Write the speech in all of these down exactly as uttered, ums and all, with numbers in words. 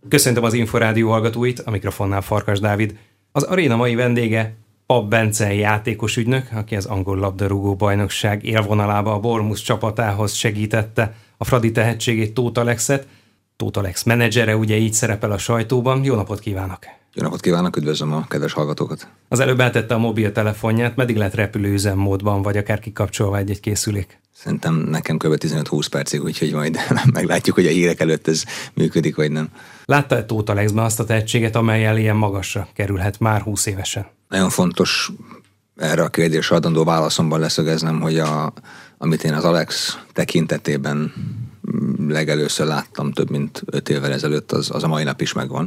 Köszöntöm az Inforádió hallgatóit, a mikrofonnál Farkas Dávid. Az aréna mai vendége Papp Bence játékos ügynök, aki az angol labdarúgó bajnokság élvonalába a Bournemouth csapatához segítette a Fradi tehetségét, Tóth Alexet. Tóth Alex menedzsere, ugye így szerepel a sajtóban. Jó napot kívánok! Jó napot kívánok, üdvözlöm a kedves hallgatókat! Az előbb eltette a mobiltelefonját, meddig lehet repülőüzemmódban, vagy akár kikapcsolva egy-egy készülék? Szerintem nekem kb. tizenöt-húsz percig, úgyhogy majd meglátjuk, hogy a hírek előtt ez működik, vagy nem. Látta-e Tóth Alexben azt a tehetséget, amellyel ilyen magasra kerülhet már húsz évesen? Nagyon fontos erre a kérdésre adandó válaszomban leszögeznem, hogy a, amit én az Alex tekintetében legelőször láttam több mint öt évvel ezelőtt, az, az a mai nap is megvan.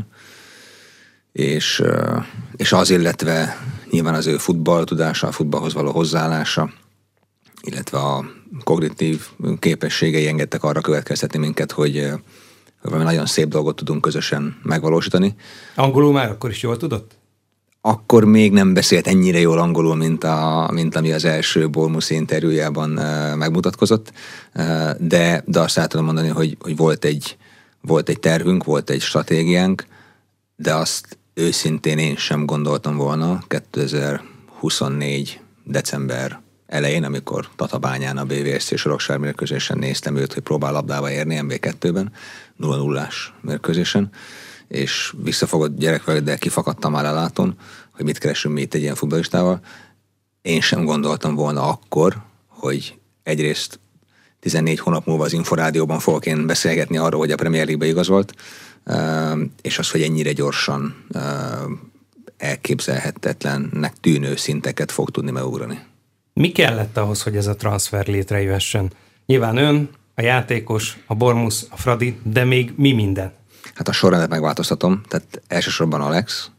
És, és az, illetve nyilván az ő futballtudása, a futballhoz való hozzáállása, illetve a kognitív képességei engedtek arra következtetni minket, hogy valami nagyon szép dolgot tudunk közösen megvalósítani. Angolul már akkor is jól tudott? Akkor még nem beszélt ennyire jól angolul, mint, a, mint ami az első Bournemouth interjújában megmutatkozott, de, de azt el tudom mondani, hogy, hogy volt, egy, volt egy tervünk, volt egy stratégiánk, de azt őszintén én sem gondoltam volna kétezer-huszonnégy december elején, amikor Tatabányán a bé vé es cé Sorokság mérkőzésen néztem őt, hogy próbál labdába érni em bé kettőben, nulla nullás mérkőzésen, és visszafogott gyerek, de kifakadtam már ellátom, hogy mit keresünk mi itt egy ilyen futballistával. Én sem gondoltam volna akkor, hogy egyrészt tizennégy hónap múlva az Inforádióban fogok én beszélgetni arról, hogy a Premier League-be igazolt, és az, hogy ennyire gyorsan elképzelhetetlennek tűnő szinteket fog tudni megugrani. Mi kellett ahhoz, hogy ez a transfer létrejöhessen? Nyilván ön, a játékos, a Bournemouth, a Fradi, de még mi minden? Hát a sorrendet megváltoztatom, tehát elsősorban Alex,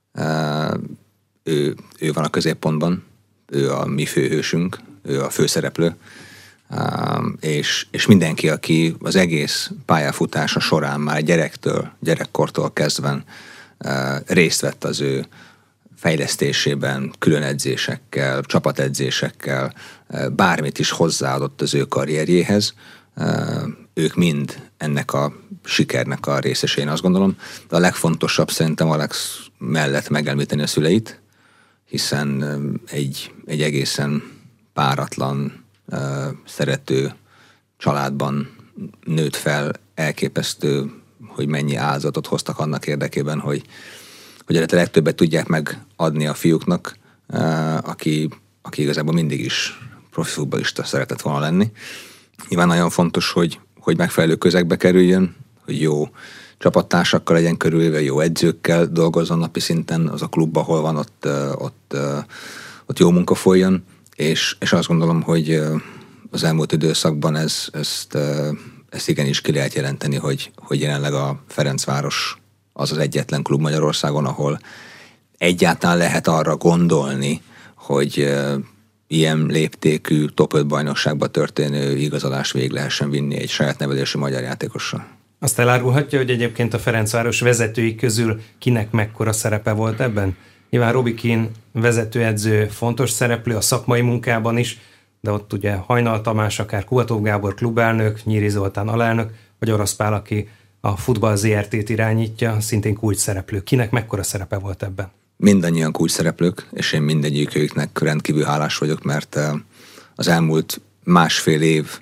ő, ő van a középpontban, ő a mi főhősünk, ő a főszereplő, és, és mindenki, aki az egész pályafutása során már gyerektől, gyerekkortól kezdve részt vett az ő fejlesztésében, külön edzésekkel, csapatedzésekkel, bármit is hozzáadott az ő karrierjéhez, ők mind ennek a sikernek a részesei, én azt gondolom. De a legfontosabb szerintem Alex mellett megemlíteni a szüleit, hiszen egy, egy egészen páratlan, szerető családban nőtt fel, elképesztő, hogy mennyi áldozatot hoztak annak érdekében, hogy hogy a legtöbbet tudják megadni a fiúknak, aki, aki igazából mindig is profi futballista szeretett volna lenni. Nyilván nagyon fontos, hogy, hogy megfelelő közegbe kerüljön, hogy jó csapattársakkal legyen körülvéve, jó edzőkkel dolgozzon napi szinten, az a klub, ahol van, ott, ott, ott jó munka folyjon, és, és azt gondolom, hogy az elmúlt időszakban ez, ezt, ezt igenis ki lehet jelenteni, hogy, hogy jelenleg a Ferencváros az az egyetlen klub Magyarországon, ahol egyáltalán lehet arra gondolni, hogy uh, ilyen léptékű top öt bajnokságba történő igazolást végig lehessen vinni egy saját nevelésű magyar játékossal. Azt elárulhatja, hogy egyébként a Ferencváros vezetői közül kinek mekkora szerepe volt ebben? Nyilván Robi Keane vezetőedző fontos szereplő a szakmai munkában is, de ott ugye Hajnal Tamás, akár Kubatov Gábor klubelnök, Nyíri Zoltán alelnök, vagy Orosz Pál, aki a Futball zé er té-t irányítja, szintén kulcs szereplő. Kinek mekkora szerepe volt ebben? Mindannyian kulcs szereplők, és én mindegyikőknek rendkívül hálás vagyok, mert az elmúlt másfél év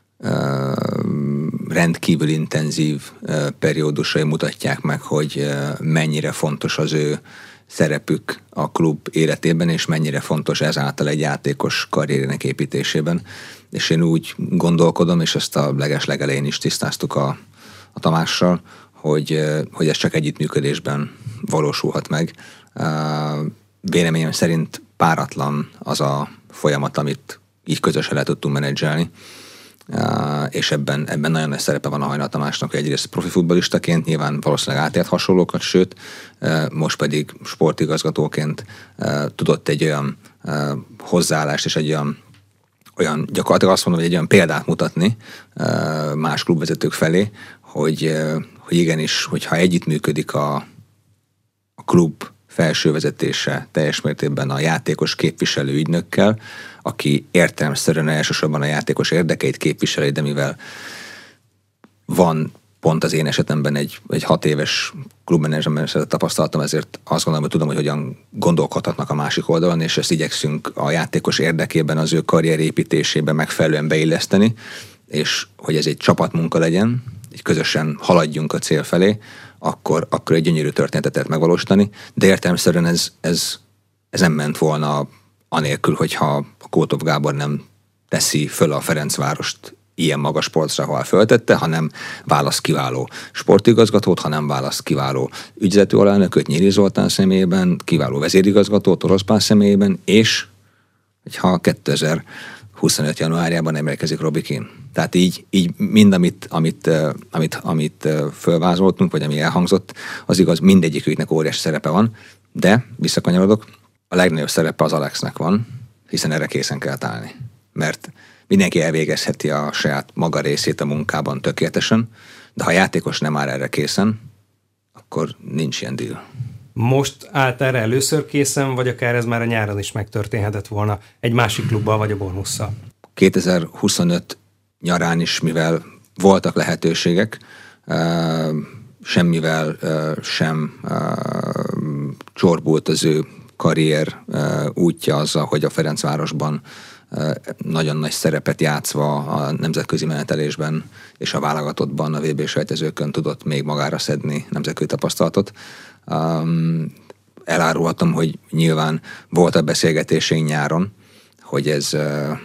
rendkívül intenzív periódusai mutatják meg, hogy mennyire fontos az ő szerepük a klub életében, és mennyire fontos ezáltal egy játékos karrierének építésében. És én úgy gondolkodom, és ezt a leges-legelején is tisztáztuk a a Tamással, hogy, hogy ez csak együttműködésben valósulhat meg. Véleményem szerint páratlan az a folyamat, amit így közösen le tudtunk menedzselni, és ebben, ebben nagyon nagy szerepe van a Hajnal Tamásnak, hogy egyrészt profi futballistaként nyilván valószínűleg átélt hasonlókat, sőt, most pedig sportigazgatóként tudott egy olyan hozzáállást és egy olyan olyan gyakorlatilag azt mondom, hogy egy olyan példát mutatni más klubvezetők felé, hogy, hogy igenis, hogyha együttműködik a, a klub felső vezetése teljes mértékben a játékos képviselő ügynökkel, aki értelemszerűen elsősorban a játékos érdekeit képviseli, de mivel van pont az én esetemben egy, egy hat éves klubmenedzsment tapasztaltam, ezért azt gondolom, hogy tudom, hogy hogyan gondolkodhatnak a másik oldalon, és ezt igyekszünk a játékos érdekében az ő karrierépítésében megfelelően beilleszteni, és hogy ez egy csapatmunka legyen, így közösen haladjunk a cél felé, akkor, akkor egy gyönyörű történetet lehet megvalósítani, de értelemszerűen ez, ez, ez nem ment volna anélkül, hogyha a Kótov Gábor nem teszi föl a Ferencvárost ilyen magas polcra, ahol föltette, hanem választ kiváló sportigazgatót, hanem választ kiváló ügyvezető alelnököt Nyíri Zoltán személyében, kiváló vezérigazgatót Oroszpán személyében, és hogyha kétezer-huszonöt januárjában emelkezik Robbie Keane. Tehát így, így mind, amit, amit, amit, amit fölvázoltunk, vagy ami elhangzott, az igaz, mindegyiküknek óriási szerepe van, de visszakanyarodok, a legnagyobb szerepe az Alexnek van, hiszen erre készen kell állni. Mert mindenki elvégezheti a saját maga részét a munkában tökéletesen, de ha a játékos nem áll erre készen, akkor nincs ilyen deal. Most állt erre először készen, vagy akár ez már a nyáron is megtörténhetett volna egy másik klubbal, vagy a Bournemouth-szal? kétezer-huszonöt nyarán is, mivel voltak lehetőségek, semmivel sem csorbult az ő karrier útja azzal, hogy a Ferencvárosban nagyon nagy szerepet játszva a nemzetközi menetelésben és a válogatottban, a vé bé selejtezőkön tudott még magára szedni nemzetközi tapasztalatot. Elárulhatom, hogy nyilván volt a beszélgetésénk nyáron, hogy ez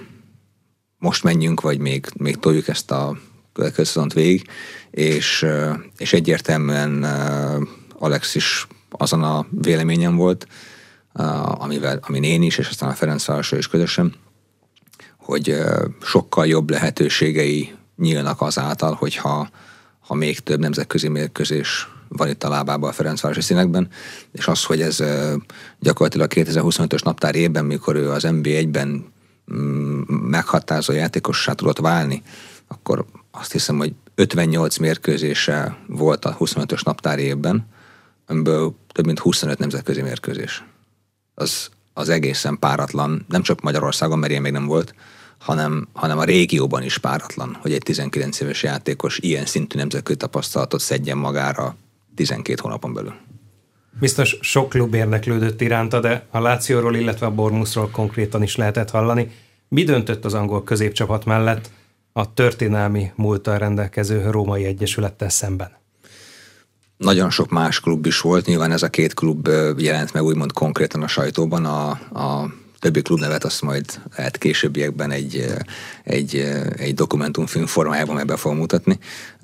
most menjünk, vagy még, még toljuk ezt a következő szezont végig, és, és egyértelműen Alex is azon a véleményem volt, amivel, amin én is, és aztán a Ferencvárosról is közösen, hogy sokkal jobb lehetőségei nyílnak azáltal, hogyha ha még több nemzetközi mérkőzés van itt a lábában a Ferencvárosi színekben, és az, hogy ez gyakorlatilag kétezer-huszonötös naptár évben, mikor ő az en bé egyben meghatározó játékossá tudott válni, akkor azt hiszem, hogy ötvennyolc mérkőzése volt a huszonötös naptár évben, amiből több mint huszonöt nemzetközi mérkőzés. Az, az egészen páratlan, nem csak Magyarországon, mert ilyen még nem volt, hanem, hanem a régióban is páratlan, hogy egy tizenkilenc éves játékos ilyen szintű nemzetközi tapasztalatot szedjen magára tizenkét hónapon belül. Biztos sok klub érdeklődött iránta, de a Lációról, illetve a Bournemouthról konkrétan is lehetett hallani. Mi döntött az angol középcsapat mellett a történelmi múlttal rendelkező Római Egyesülettel szemben? Nagyon sok más klub is volt, nyilván ez a két klub jelent meg úgymond konkrétan a sajtóban, a, a többi klubnevet azt majd lehet későbbiekben egy, egy, egy dokumentumfilm formájában meg be fogom mutatni.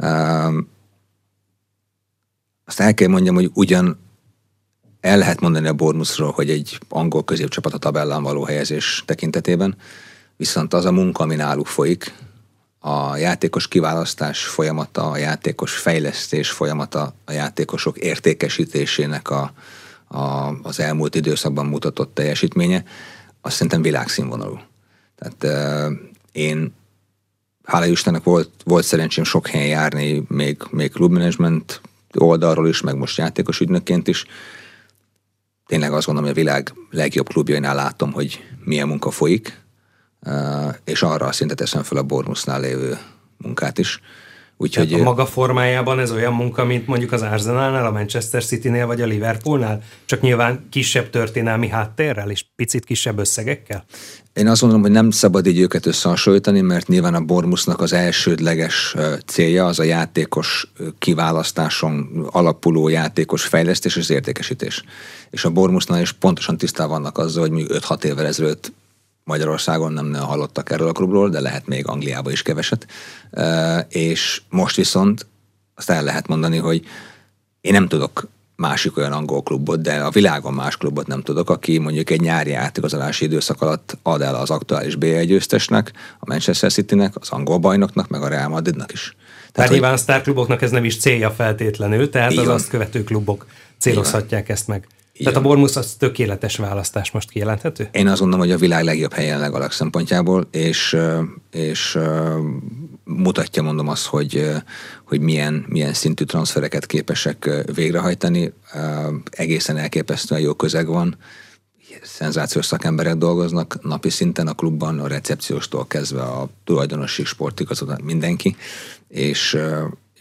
Azt el kell mondjam, hogy ugyan el lehet mondani a Bournemouthról, hogy egy angol középcsapat a tabellán való helyezés tekintetében, viszont az a munka, ami náluk folyik, a játékos kiválasztás folyamata, a játékos fejlesztés folyamata, a játékosok értékesítésének a, a, az elmúlt időszakban mutatott teljesítménye, azt szerintem világszínvonalú. Tehát euh, én, hála Istennek volt, volt szerencsém sok helyen járni, még, még klubmenedzsment oldalról is, meg most játékos ügynökként is. Tényleg azt gondolom, hogy a világ legjobb klubjainál látom, hogy milyen munka folyik, és arra szinte teszem fel a Bournemouthnál lévő munkát is. Úgyhogy a maga formájában ez olyan munka, mint mondjuk az Arsenalnál, a Manchester Citynél vagy a Liverpoolnál? Csak nyilván kisebb történelmi háttérrel és picit kisebb összegekkel? Én azt gondolom, hogy nem szabad így őket összehasonlítani, mert nyilván a Bournemouthnak az elsődleges célja az a játékos kiválasztáson alapuló játékos fejlesztés és az értékesítés. És a Bournemouthnál is pontosan tisztában vannak azzal, hogy mondjuk öt-hat évvel ezelőtt Magyarországon nem hallottak erről a klubról, de lehet még Angliában is keveset. És most viszont azt el lehet mondani, hogy én nem tudok másik olyan angol klubot, de a világon más klubot nem tudok, aki mondjuk egy nyári átigazolási időszak alatt ad el az aktuális bé egy győztesnek, a Manchester Citynek, az angol bajnoknak, meg a Real Madridnak is. Tehát nyilván hogy... a sztárkluboknak ez nem is célja feltétlenül, tehát az azt követő klubok célozhatják ezt meg. Igen. Tehát a Bournemouth az tökéletes választás most kijelenthető? Én azt gondolom, hogy a világ legjobb helyen legalább szempontjából, és, és mutatja, mondom azt, hogy, hogy milyen, milyen szintű transfereket képesek végrehajtani. Egészen elképesztően jó közeg van, szenzációs szakemberek dolgoznak napi szinten a klubban, a recepcióstól kezdve a tulajdonosi sportigazgató, mindenki, és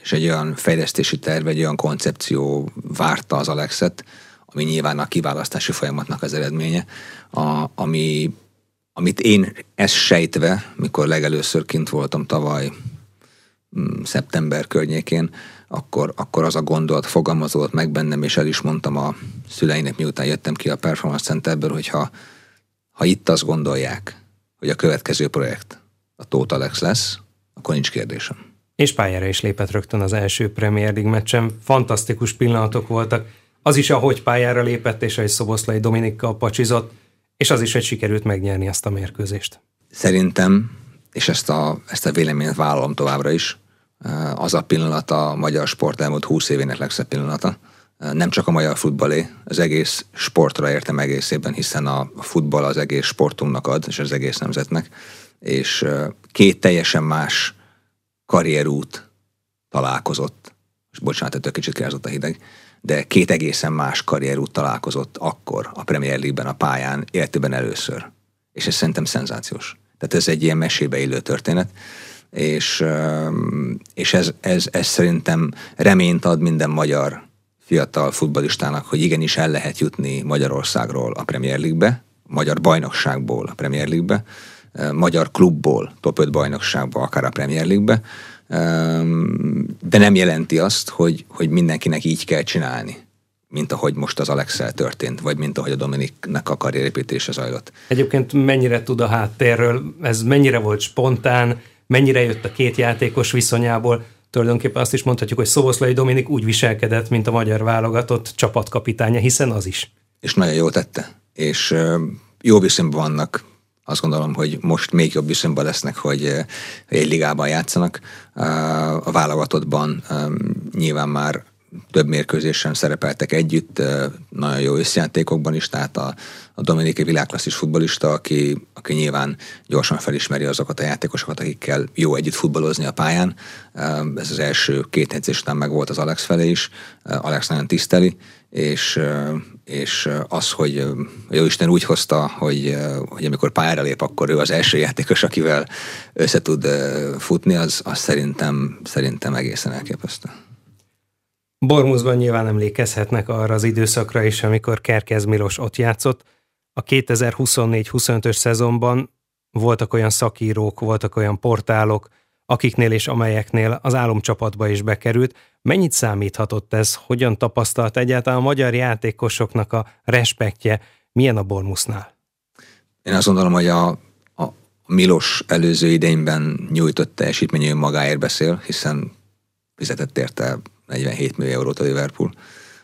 és egy olyan fejlesztési terv, egy olyan koncepció várta az Alexet, ami nyilván a kiválasztási folyamatnak az eredménye, a, ami, amit én ezt sejtve, mikor legelőször kint voltam tavaly szeptember környékén, akkor, akkor az a gondolat fogalmazódott meg bennem, és el is mondtam a szüleinek, miután jöttem ki a Performance Centerből, hogy ha, ha itt azt gondolják, hogy a következő projekt a Tóth Alex lesz, akkor nincs kérdésem. És pályára is lépett rögtön az első Premier League meccsen. Fantasztikus pillanatok voltak. Az is, ahogy pályára lépett, és ahogy Szoboszlai Dominikkal pacsizott, és az is, hogy sikerült megnyerni azt a mérkőzést. Szerintem, és ezt a, ezt a véleményt vállalom továbbra is, az a pillanat a magyar sport elmúlt húsz évének legszebb pillanata. Nem csak a magyar futballé, az egész sportra értem egészében, hiszen a futball az egész sportunknak ad, és az egész nemzetnek, és két teljesen más karrierút találkozott. És bocsánat, ettől kicsit kirázott a hideg, de két egészen más karrierút találkozott akkor a Premier League-ben, a pályán, életében először. És ez szerintem szenzációs. Tehát ez egy ilyen mesébe illő történet, és, és ez, ez, ez szerintem reményt ad minden magyar fiatal futballistának, hogy igenis el lehet jutni Magyarországról a Premier League-be, magyar bajnokságból a Premier League-be, magyar klubból top öt bajnokságba, akár a Premier League-be, de nem jelenti azt, hogy, hogy mindenkinek így kell csinálni, mint ahogy most az Alexszel történt, vagy mint ahogy a Dominiknek a karrierépítése zajlott. Egyébként mennyire tud a háttérről, ez mennyire volt spontán, mennyire jött a két játékos viszonyából? Tulajdonképpen azt is mondhatjuk, hogy Szoboszlai Dominik úgy viselkedett, mint a magyar válogatott csapatkapitánya, hiszen az is. És nagyon jól tette. És jó viszonyban vannak. Azt gondolom, hogy most még jobb viszonyban lesznek, hogy egy ligában játszanak. A válogatottban nyilván már több mérkőzésen szerepeltek együtt, nagyon jó összjátékokban is, tehát a, a Dominik világklasszis futballista, aki, aki nyilván gyorsan felismeri azokat a játékosokat, akikkel jó együtt futballozni a pályán. Ez az első két edzés után meg volt az Alex felé is. Alex nagyon tiszteli, és, és az, hogy Jóisten úgy hozta, hogy, hogy amikor pályára lép, akkor ő az első játékos, akivel össze tud futni, az, az szerintem, szerintem egészen elképesztő. Bournemouthban nyilván emlékezhetnek arra az időszakra is, amikor Kerkez Milos ott játszott. A kétezer-huszonnégy huszonötös szezonban voltak olyan szakírók, voltak olyan portálok, akiknél és amelyeknél az álomcsapatba is bekerült. Mennyit számíthatott ez? Hogyan tapasztalt egyáltalán a magyar játékosoknak a respektje? Milyen a Bournemouthnál? Én azt gondolom, hogy a, a Milos előző idényben nyújtott teljesítmény magáért beszél, hiszen fizetett érte negyvenhét millió eurót a Liverpool,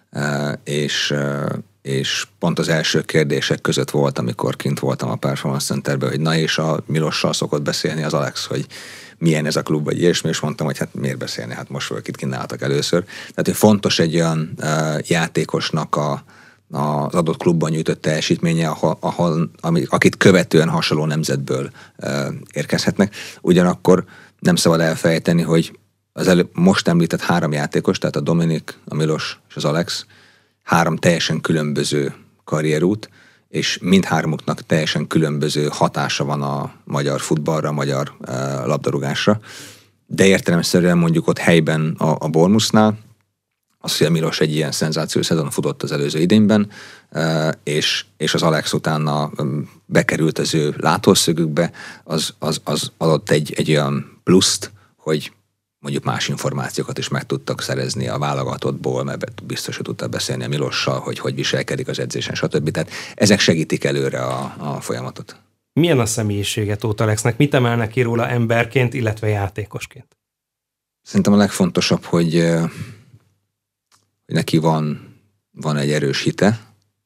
és, és pont az első kérdések között volt, amikor kint voltam a Performance Centerben, hogy na és a Milossal szokott beszélni az Alex, hogy milyen ez a klub, vagy ilyesmi, és mondtam, hogy hát miért beszélni, hát most vagyok itt kínáltak először. Tehát, hogy fontos egy olyan játékosnak a, az adott klubban nyújtott teljesítménye, ahol, ahol, akit követően hasonló nemzetből érkezhetnek. Ugyanakkor nem szabad elfelejteni, hogy az előbb most említett három játékos, tehát a Dominik, a Milos és az Alex, három teljesen különböző karrierút, és mindhármuknak teljesen különböző hatása van a magyar futballra, a magyar uh, labdarúgásra. De értelemszerűen mondjuk ott helyben a, a Bournemouthnál, az, hogy a Milos egy ilyen szenzációs szezon futott az előző idényben, uh, és, és az Alex utána um, bekerült az ő látószögükbe, az, az, az adott egy, egy olyan pluszt, hogy mondjuk más információkat is meg tudtak szerezni a válogatottból, mert biztos, hogy tudtak beszélni a Milossal, hogy hogy viselkedik az edzésen, stb. Tehát ezek segítik előre a, a folyamatot. Milyen a személyisége Tóth Alexnek? Mit emelnek ki róla emberként, illetve játékosként? Szerintem a legfontosabb, hogy, hogy neki van, van egy erős hite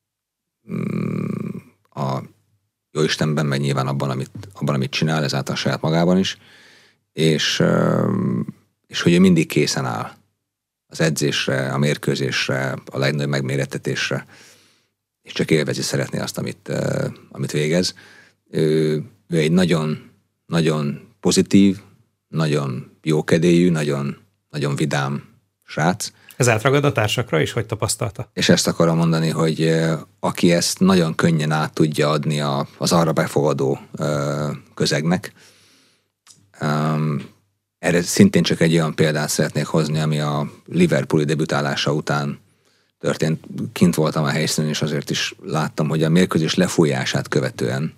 a Jóistenben, meg nyilván abban, amit, abban, amit csinál, ezáltal saját magában is, és és hogy ő mindig készen áll az edzésre, a mérkőzésre, a legnagyobb megmérettetésre, és csak élvezi, szeretné azt, amit, uh, amit végez. Ő, ő egy nagyon, nagyon pozitív, nagyon jókedélyű, nagyon, nagyon vidám srác. Ez átragad a társakra is, hogy tapasztalta? És ezt akarom mondani, hogy uh, aki ezt nagyon könnyen át tudja adni a, az arra befogadó uh, közegnek, um, Erre szintén csak egy olyan példát szeretnék hozni, ami a Liverpooli debütálása után történt. Kint voltam a helyszínen, és azért is láttam, hogy a mérkőzés lefújását követően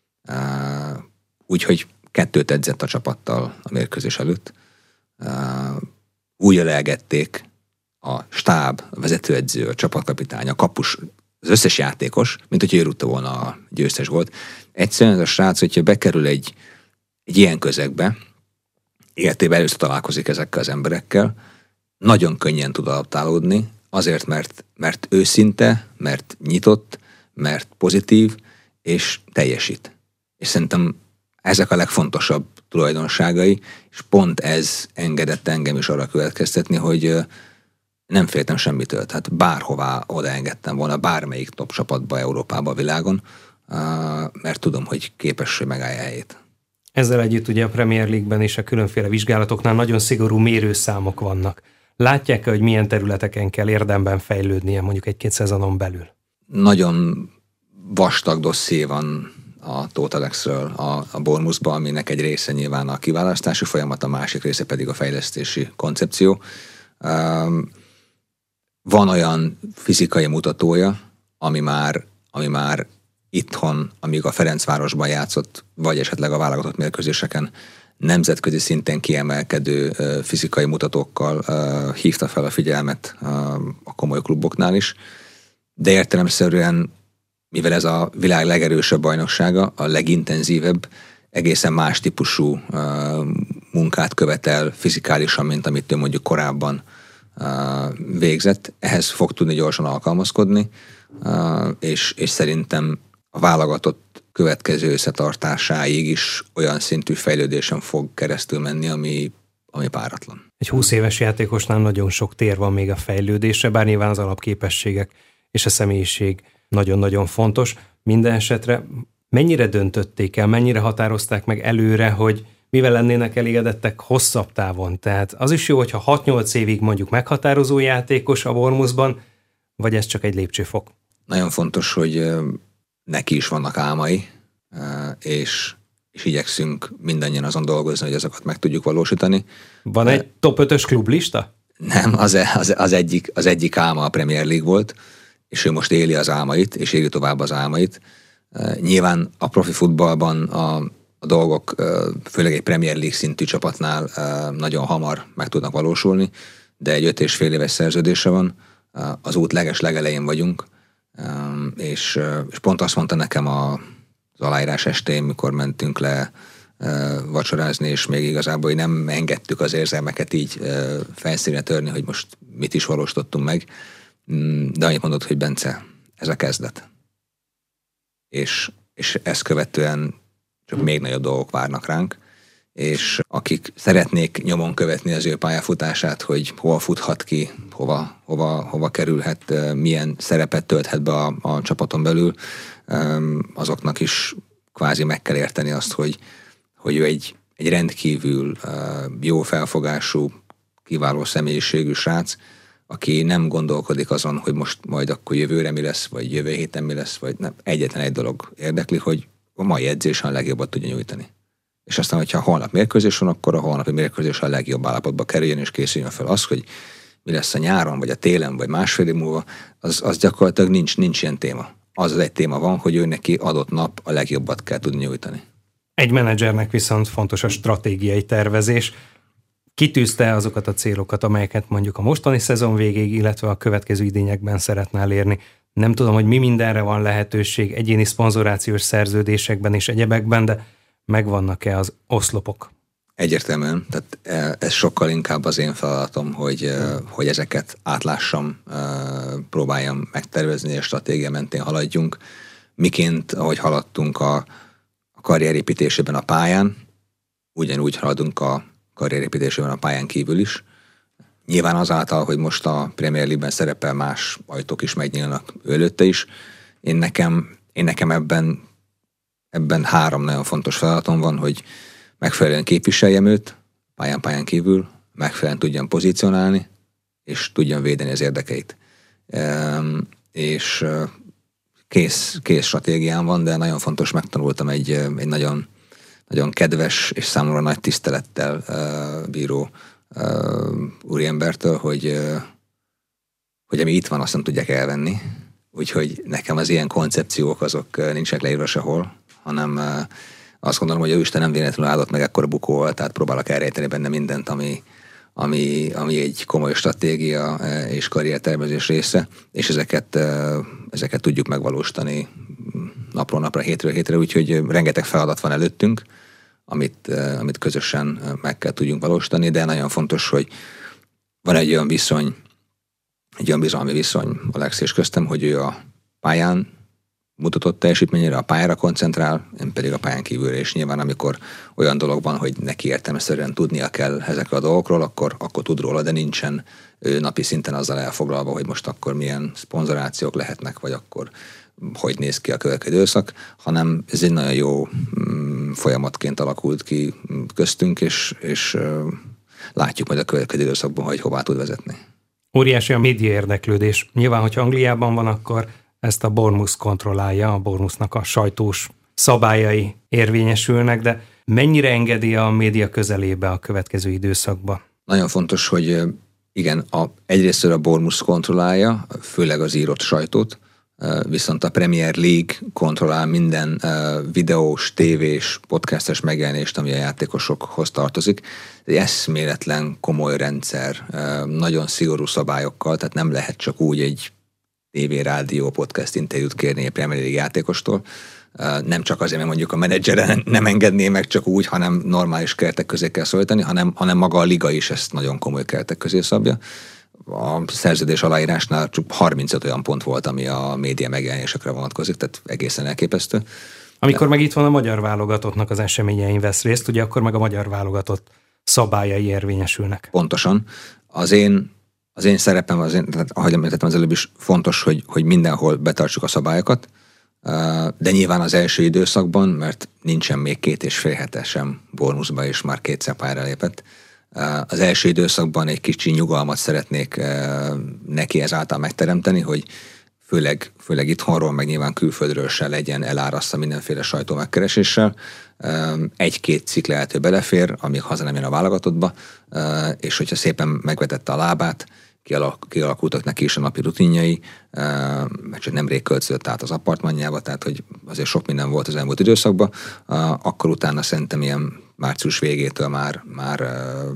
uh, úgyhogy kettőt edzett a csapattal a mérkőzés előtt. Uh, újra leelgették a stáb, a vezetőedző, a csapatkapitány, a kapus, az összes játékos, mint hogyha ő rúgta volna a győztes volt. Egyszerűen ez a srác, hogyha bekerül egy, egy ilyen közegbe, életében először találkozik ezekkel az emberekkel, nagyon könnyen tud adaptálódni, azért, mert, mert őszinte, mert nyitott, mert pozitív, és teljesít. És szerintem ezek a legfontosabb tulajdonságai, és pont ez engedett engem is arra következtetni, hogy nem féltem semmitől. Tehát bárhová odaengedtem volna, bármelyik top csapatba Európába, a világon, mert tudom, hogy képes, hogy megállja helyét. Ezzel együtt ugye a Premier League-ben és a különféle vizsgálatoknál nagyon szigorú mérőszámok vannak. Látják-e, hogy milyen területeken kell érdemben fejlődnie mondjuk egy-két szezonon belül? Nagyon vastag dosszié van a Totalexről a, a Bournemouthban, aminek egy része nyilván a kiválasztási folyamat, a másik része pedig a fejlesztési koncepció. Um, van olyan fizikai mutatója, ami már, ami már itthon, amíg a Ferencvárosban játszott, vagy esetleg a válogatott mérkőzéseken nemzetközi szinten kiemelkedő uh, fizikai mutatókkal uh, hívta fel a figyelmet uh, a komoly kluboknál is, de értelemszerűen, mivel ez a világ legerősebb bajnoksága, a legintenzívebb, egészen más típusú uh, munkát követel fizikálisan, mint amit ő mondjuk korábban uh, végzett. Ehhez fog tudni gyorsan alkalmazkodni, uh, és, és szerintem a válogatott következő összetartásáig is olyan szintű fejlődésen fog keresztül menni, ami, ami páratlan. Egy húsz éves játékosnál nagyon sok tér van még a fejlődésre, bár nyilván az alapképességek és a személyiség nagyon-nagyon fontos. Minden esetre mennyire döntötték el, mennyire határozták meg előre, hogy mivel lennének elégedettek hosszabb távon? Tehát az is jó, hogyha hat-nyolc évig mondjuk meghatározó játékos a Bournemouthban, vagy ez csak egy lépcsőfok? Nagyon fontos, hogy neki is vannak álmai, és, és igyekszünk mindannyian azon dolgozni, hogy azokat meg tudjuk valósítani. Van egy top ötös klublista? Nem, az, az, az, egyik, az egyik álma a Premier League volt, és ő most éli az álmait, és éli tovább az álmait. Nyilván a profi futballban a, a dolgok, főleg egy Premier League szintű csapatnál nagyon hamar meg tudnak valósulni, de egy öt és fél éves szerződése van, az út leges legelején vagyunk, és, és pont azt mondta nekem a, az aláírás estén, mikor mentünk le vacsorázni, és még igazából nem engedtük az érzelmeket így felszínre törni, hogy most mit is valósítottunk meg, de annyit mondott, hogy Bence, ez a kezdet. És, és ezt követően csak még nagyobb dolgok várnak ránk, és akik szeretnék nyomon követni az ő pályafutását, hogy hova futhat ki, hova, hova, hova kerülhet, milyen szerepet tölthet be a, a csapaton belül, azoknak is kvázi meg kell érteni azt, hogy, hogy ő egy, egy rendkívül jó felfogású, kiváló személyiségű srác, aki nem gondolkodik azon, hogy most majd akkor jövőre mi lesz, vagy jövő héten mi lesz, vagy nem. Egyetlen egy dolog érdekli, hogy a mai edzésen a legjobbat tudja nyújtani. És aztán, hogyha holnap mérkőzés van, akkor a holnapi mérkőzés a legjobb állapotba kerüljön, és készüljön fel az, hogy mi lesz a nyáron, vagy a télen, vagy másfél év múlva, az, az gyakorlatilag nincs, nincs ilyen téma. Az az egy téma van, hogy ő neki adott nap a legjobbat kell tudni nyújtani. Egy menedzsernek viszont fontos a stratégiai tervezés. Kitűzte azokat a célokat, amelyeket mondjuk a mostani szezon végéig, illetve a következő idényekben szeretne elérni. Nem tudom, hogy mi mindenre van lehetőség egyéni szponzorációs szerződésekben és egyebekben, de megvannak-e az oszlopok? Egyértelműen, tehát ez sokkal inkább az én feladatom, hogy, hogy ezeket átlássam, próbáljam megtervezni, és stratégia mentén haladjunk. Miként, ahogy haladtunk a, a karrierépítésében a pályán, ugyanúgy haladunk a karrierépítésében a pályán kívül is. Nyilván azáltal, hogy most a Premier League-ben szerepel, más ajtók is megnyílnak előtte is. Én nekem, én nekem ebben, ebben három nagyon fontos feladatom van, hogy megfelelően képviseljem őt, pályán-pályán kívül, megfelelően tudjam pozícionálni, és tudjam védeni az érdekeit. És kész, kész stratégiám van, de nagyon fontos, megtanultam egy, egy nagyon nagyon kedves és számomra nagy tisztelettel bíró úriembertől, hogy, hogy ami itt van, azt nem tudják elvenni. Úgyhogy nekem az ilyen koncepciók azok nincsenek leírva sehol, hanem azt gondolom, hogy ő Isten nem véletlenül áldott meg ekkora bukóval, tehát próbálok elrejteni benne mindent, ami, ami, ami egy komoly stratégia és karriertervezés része, és ezeket, ezeket tudjuk megvalósítani napról napra, hétről hétre, úgyhogy rengeteg feladat van előttünk, amit, amit közösen meg kell tudjunk valósítani, de nagyon fontos, hogy van egy olyan viszony, egy olyan bizalmi viszony Alex és köztem, hogy ő a pályán mutatott teljesítményére, a pályára koncentrál, én pedig a pályán kívülre, és nyilván amikor olyan dolog van, hogy neki értelmeszerűen tudnia kell ezekről a dolgokról, akkor, akkor tud róla, de nincsen ő napi szinten azzal elfoglalva, hogy most akkor milyen szponzorációk lehetnek, vagy akkor hogy néz ki a következő időszak, hanem ez egy nagyon jó mm, folyamatként alakult ki köztünk, és, és uh, látjuk majd a következő időszakban, hogy hová tud vezetni. Óriási a média érdeklődés. Nyilván, hogyha Angliában van, akkor ezt a Bournemouth kontrollálja, a Bournemouthnak a sajtós szabályai érvényesülnek, de mennyire engedi a média közelébe a következő időszakba? Nagyon fontos, hogy igen, a, egyrészt a Bournemouth kontrollálja, főleg az írott sajtót, viszont a Premier League kontrollál minden videós, tévés, podcastes megjelenést, ami a játékosokhoz tartozik. Egy eszméletlen komoly rendszer, nagyon szigorú szabályokkal, tehát nem lehet csak úgy egy tévé, rádió, podcast interjút kérni egy Premier League játékostól. Nem csak azért, mert mondjuk a menedzsere nem engedné meg csak úgy, hanem normális keretek közé kell szólítani, hanem, hanem maga a liga is ezt nagyon komoly keretek közé szabja. A szerződés aláírásnál csak harmincöt olyan pont volt, ami a média megjelenésekre vonatkozik, tehát egészen elképesztő. Amikor De... meg itt van a magyar válogatottnak az eseményein vesz részt, ugye akkor meg a magyar válogatott szabályai érvényesülnek. Pontosan. Az én, az én szerepem, az én, tehát, ahogy említettem az előbb is, fontos, hogy, hogy mindenhol betartsuk a szabályokat, de nyilván az első időszakban, mert nincsen még két és fél hete sem Bournemouthba, és már kétszer pályára lépett. Az első időszakban egy kicsi nyugalmat szeretnék neki ezáltal megteremteni, hogy főleg, főleg itthonról, meg nyilván külföldről se legyen elárasztva mindenféle sajtó megkereséssel. Egy-két cikk lehető belefér, amíg haza nem jön a válogatottba, és hogyha szépen megvetette a lábát, kialakultak neki is a napi rutinjai, mert csak nemrég költözött át az apartmanjába, tehát hogy azért sok minden volt az elmúlt időszakban, akkor utána szerintem ilyen március végétől már, már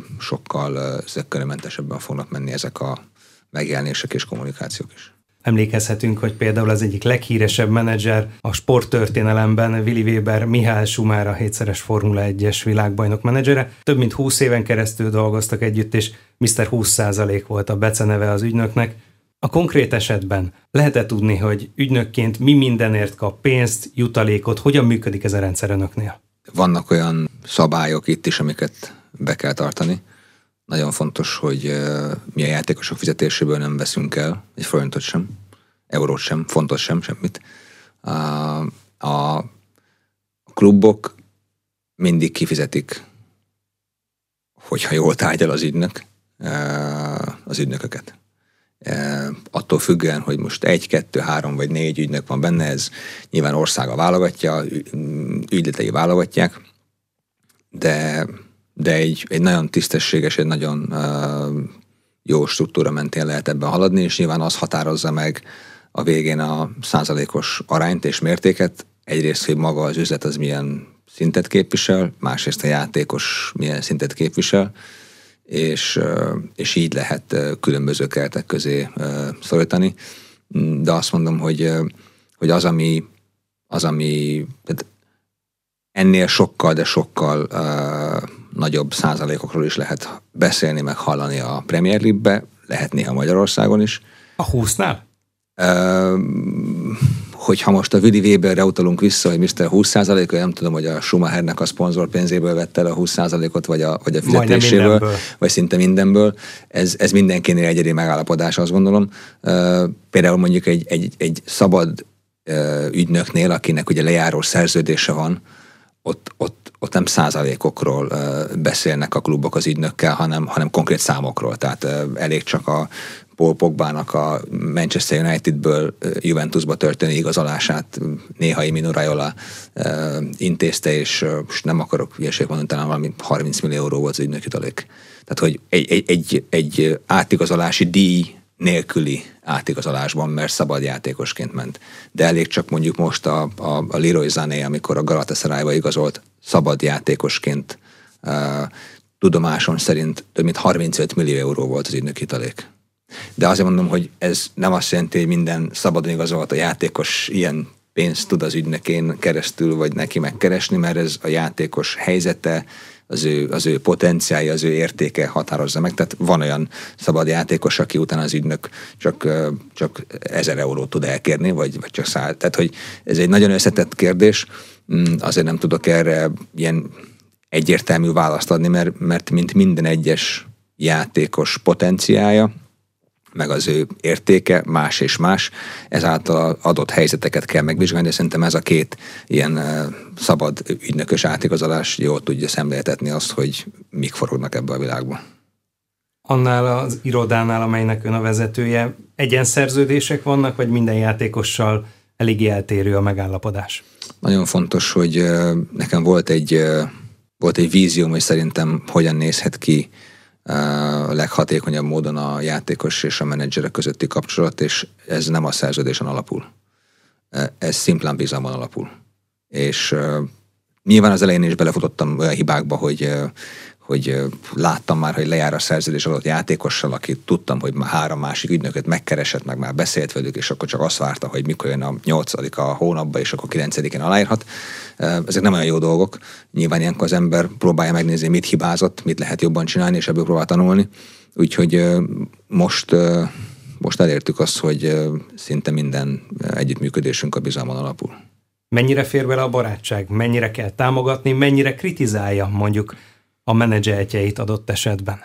sokkal zökkenőmentesebben fognak menni ezek a megjelenések és kommunikációk is. Emlékezhetünk, hogy például az egyik leghíresebb menedzser a sporttörténelemben Willy Weber, Michael Schumacher, a hétszeres Formula egyes világbajnok menedzsere. Több mint húsz éven keresztül dolgoztak együtt, és miszter húsz százalék volt a beceneve az ügynöknek. A konkrét esetben lehet-e tudni, hogy ügynökként mi mindenért kap pénzt, jutalékot, hogyan működik ez a rendszer önöknél? Vannak olyan szabályok itt is, amiket be kell tartani. Nagyon fontos, hogy mi a játékosok fizetéséből nem veszünk el egy forintot sem, eurót sem, fontot sem, semmit. A, a klubok mindig kifizetik, hogyha jól tárgyal az ügynök, az ügynököket. Attól függően, hogy most egy, kettő, három vagy négy ügynök van benne, ez nyilván országa válogatja, ügyletei válogatják, de, de egy, egy nagyon tisztességes, egy nagyon uh, jó struktúra mentén lehet ebben haladni, és nyilván az határozza meg a végén a százalékos arányt és mértéket. Egyrészt, hogy maga az üzlet az milyen szintet képvisel, másrészt a játékos milyen szintet képvisel, és, és így lehet különböző keretek közé szorítani. De azt mondom, hogy, hogy az, ami, az, ami tehát ennél sokkal, de sokkal uh, nagyobb százalékokról is lehet beszélni, meg hallani a Premier League-be, lehet néha Magyarországon is. A húsznál? Uh, hogyha most a Willy Weberre utalunk vissza, hogy miszter húsz százalék, nem tudom, hogy a Schumachernek a szponzor pénzéből vette el a húsz százalékot, vagy a, vagy a fizetéséből, vagy szinte mindenből. Ez, ez mindenkinél egyedi megállapodás, azt gondolom. Uh, például mondjuk egy, egy, egy szabad uh, ügynöknél, akinek ugye lejáró szerződése van, ott, ott, ott nem százalékokról uh, beszélnek a klubok az ügynökkel, hanem, hanem konkrét számokról. Tehát uh, elég csak a Paul Pogbának a Manchester Unitedből Juventusba történő igazolását néhai Mino Raiola intézte, és nem akarok hülyeséget mondani, talán valami harminc millió euró volt az ügynök jutalék. Tehát, hogy egy, egy, egy, egy átigazolási díj nélküli átigazolásban, mert szabad játékosként ment. De elég csak mondjuk most a, a, a Leroy Sané, amikor a Galatasarayba igazolt, szabad játékosként uh, tudomásom szerint több mint harmincöt millió euró volt az ügynök jutalék. De azért mondom, hogy ez nem azt jelenti, hogy minden szabadon igazolt a játékos ilyen pénzt tud az ügynökén keresztül, vagy neki megkeresni, mert ez a játékos helyzete, az ő, az ő potenciálja, az ő értéke határozza meg. Tehát van olyan szabad játékos, aki utána az ügynök csak, csak ezer eurót tud elkérni, vagy, vagy csak száll. Tehát, hogy ez egy nagyon összetett kérdés, azért nem tudok erre ilyen egyértelmű választ adni, mert, mert mint minden egyes játékos potenciálja, meg az ő értéke más és más, ezáltal adott helyzeteket kell megvizsgálni, de szerintem ez a két ilyen uh, szabad ügynökös átigazolás jól tudja szemléltetni azt, hogy mik forognak ebbe a világban. Annál az irodánál, amelynek ön a vezetője, egyenszerződések vannak, vagy minden játékossal eléggé eltérő a megállapodás? Nagyon fontos, hogy uh, nekem volt egy, uh, volt egy vízióm, hogy szerintem hogyan nézhet ki a leghatékonyabb módon a játékos és a menedzsere közötti kapcsolat, és ez nem a szerződésen alapul. Ez szimplán bizalmon alapul. És uh, nyilván az elején is belefutottam olyan hibákba, hogy, uh, hogy uh, láttam már, hogy lejár a szerződés adott játékossal, aki tudtam, hogy már három másik ügynököt megkeresett, meg már beszélt velük, és akkor csak azt várta, hogy mikor jön a nyolcadik a hónapba, és akkor kilencedikén aláírhat. Uh, ezek nem olyan jó dolgok. Nyilván ilyenkor az ember próbálja megnézni, mit hibázott, mit lehet jobban csinálni, és ebből próbál tanulni. Úgyhogy uh, most, uh, most elértük azt, hogy uh, szinte minden együttműködésünk a bizalmon alapul. Mennyire fér bele a barátság? Mennyire kell támogatni? Mennyire kritizálja mondjuk a menedzseltjeit adott esetben?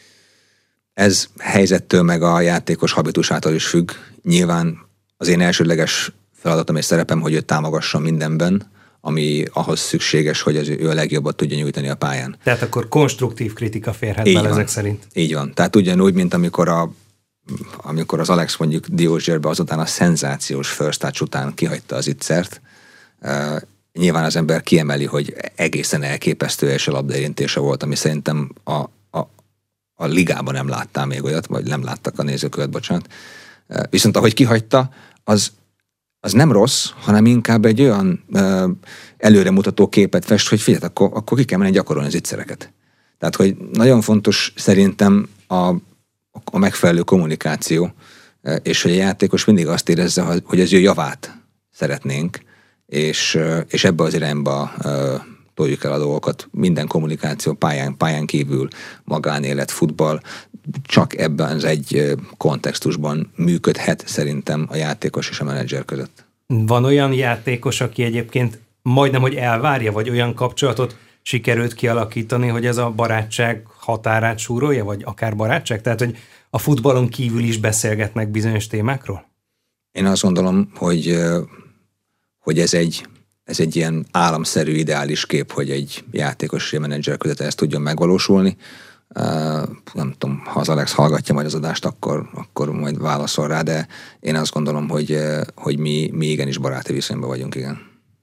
Ez helyzettől meg a játékos habitusától is függ. Nyilván az én elsődleges feladatom és szerepem, hogy őt támogassam mindenben, ami ahhoz szükséges, hogy az ő a legjobbat tudja nyújtani a pályán. Tehát akkor konstruktív kritika férhet bele ezek szerint. Így van. Tehát ugyanúgy, mint amikor, a, amikor az Alex mondjuk Diózsérbe azután a szenzációs first touch után kihagyta az ittszert, uh, nyilván az ember kiemeli, hogy egészen elképesztő első labdaérintése volt, ami szerintem a, a, a ligában nem láttál még olyat, vagy nem láttak a nézők olyat, bocsánat. Uh, viszont ahogy kihagyta, az az nem rossz, hanem inkább egy olyan uh, előremutató képet fest, hogy figyelj, akkor, akkor ki kell menni gyakorolni az ittszereket. Tehát, hogy nagyon fontos szerintem a, a megfelelő kommunikáció, uh, és hogy a játékos mindig azt érezze, hogy az ő javát szeretnénk, és, uh, és ebbe az irányba uh, toljuk el a dolgokat. Minden kommunikáció pályán, pályán kívül, magánélet, futball, csak ebben az egy kontextusban működhet szerintem a játékos és a menedzser között. Van olyan játékos, aki egyébként majdnem, hogy elvárja, vagy olyan kapcsolatot sikerült kialakítani, hogy ez a barátság határát súrolja, vagy akár barátság? Tehát, hogy a futballon kívül is beszélgetnek bizonyos témákról? Én azt gondolom, hogy, hogy ez egy, ez egy ilyen államszerű, ideális kép, hogy egy játékos és egy menedzser között ezt tudjon megvalósulni. Uh, nem tudom, ha az Alex hallgatja majd az adást, akkor, akkor majd válaszol rá, de én azt gondolom, hogy, hogy mi, mi igenis baráti viszonyban vagyunk, igen.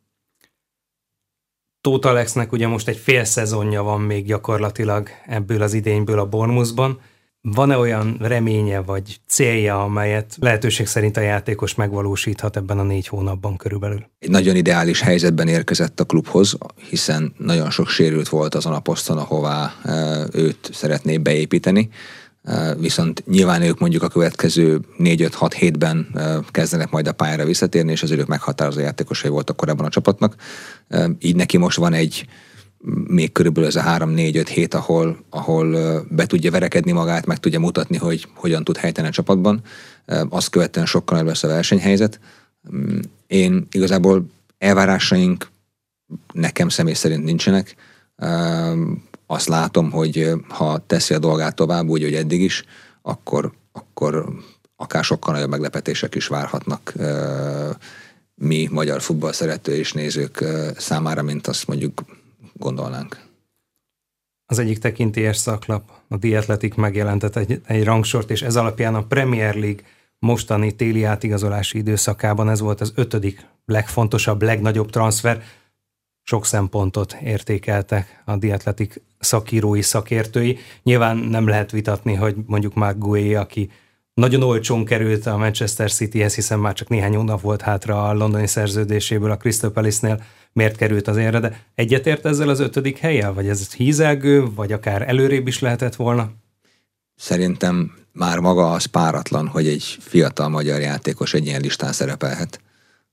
Tóth Alexnek ugye most egy fél szezonja van még gyakorlatilag ebből az idényből a Bournemouthban. Van-e olyan reménye vagy célja, amelyet lehetőség szerint a játékos megvalósíthat ebben a négy hónapban körülbelül? Egy nagyon ideális helyzetben érkezett a klubhoz, hiszen nagyon sok sérült volt azon a poszton, ahová őt szeretné beépíteni. Viszont nyilván ők mondjuk a következő négy öt hat hétben kezdenek majd a pályára visszatérni, és az ők meghatározó játékosai voltak korábban a csapatnak. Így neki most van egy még körülbelül ez a három négy öt hét, ahol, ahol be tudja verekedni magát, meg tudja mutatni, hogy hogyan tud helyteni a csapatban. Azt követően sokkal nagyobb lesz a versenyhelyzet. Én igazából elvárásaink nekem személy szerint nincsenek. Azt látom, hogy ha teszi a dolgát tovább, úgy, hogy eddig is, akkor, akkor akár sokkal nagyobb meglepetések is várhatnak mi magyar futball szerető és nézők számára, mint azt mondjuk gondolnánk. Az egyik tekintélyes szaklap, a The Athletic megjelentett egy, egy rangsort, és ez alapján a Premier League mostani téli átigazolási időszakában ez volt az ötödik legfontosabb, legnagyobb transfer. Sok szempontot értékeltek a The Athletic szakírói, szakértői. Nyilván nem lehet vitatni, hogy mondjuk Marc Guéhi, aki nagyon olcsón került a Manchester Cityhez, hiszen már csak néhány hónap volt hátra a londoni szerződéséből a Crystal Palace-nél, miért került az érre, de egyetért ezzel az ötödik hellyel? Vagy ez hízelgő, vagy akár előrébb is lehetett volna? Szerintem már maga az páratlan, hogy egy fiatal magyar játékos egy ilyen listán szerepelhet.